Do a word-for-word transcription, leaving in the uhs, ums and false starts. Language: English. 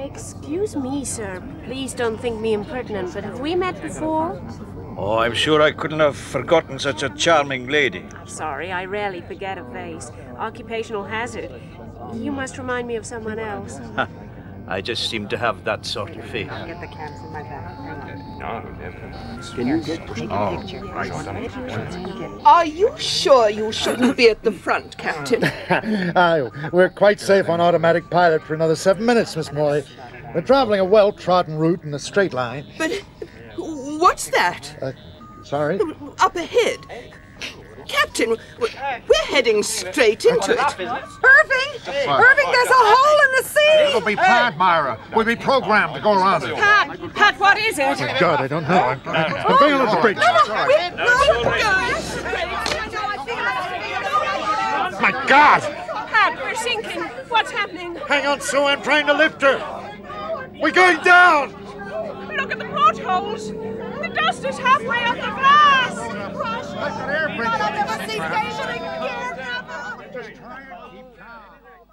Excuse me, sir. Please don't think me impertinent, but have we met before? Oh, I'm sure I couldn't have forgotten such a charming lady. I'm sorry, I rarely forget a face. Occupational hazard. You must remind me of someone else. I just seem to have that sort of face. I'll get the cams in my bag. Can you get Oh, right. Are you sure you shouldn't be at the front, Captain? Aye, we're quite safe on automatic pilot for another seven minutes, Miss Morley. We're traveling a well-trodden route in a straight line. But what's that? Uh, sorry? Up ahead. Captain, we're heading straight into it. Irving! Irving, there's a hole in the sea! It'll be planned, Myra. We'll be programmed to go around it. Pat! Pat, what is it? Oh, my God, I don't know. I'm, I'm going on the bridge. My God! Pat, we're sinking. What's happening? Hang on, Sue. I'm trying to lift her. We're going down. Look at the portholes. The dust is halfway up the glass. Like an air bridge. I've never seen David again. Just try and keep calm.